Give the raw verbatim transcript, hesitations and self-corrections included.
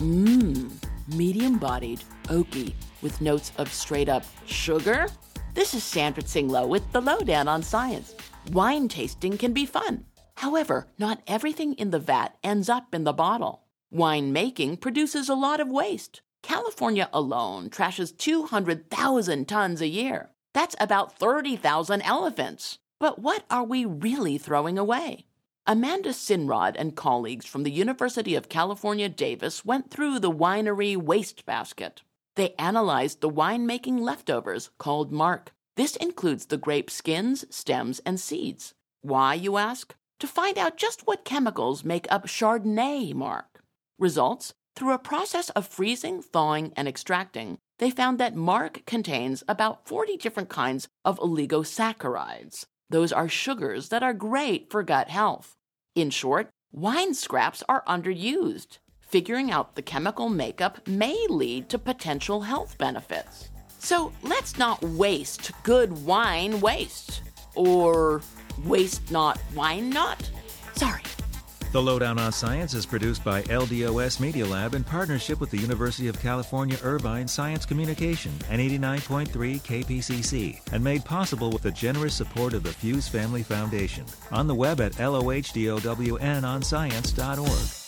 Mmm, medium-bodied, oaky, with notes of straight-up sugar? This is Sandra Tsinglow with The Lowdown on Science. Wine tasting can be fun. However, not everything in the vat ends up in the bottle. Wine making produces a lot of waste. California alone trashes two hundred thousand tons a year. That's about thirty thousand elephants. But what are we really throwing away? Amanda Sinrod and colleagues from the University of California, Davis went through the winery wastebasket. They analyzed the winemaking leftovers called marc. This includes the grape skins, stems, and seeds. Why, you ask? To find out just what chemicals make up Chardonnay marc. Results? Through a process of freezing, thawing, and extracting, they found that marc contains about forty different kinds of oligosaccharides. Those are sugars that are great for gut health. In short, wine scraps are underused. Figuring out the chemical makeup may lead to potential health benefits. So let's not waste good wine waste. Or waste not wine not? Sorry. The Lowdown on Science is produced by L D O S Media Lab in partnership with the University of California, Irvine Science Communication and eighty-nine point three K P C C, and made possible with the generous support of the Fuse Family Foundation. On the web at lohdownscience dot org.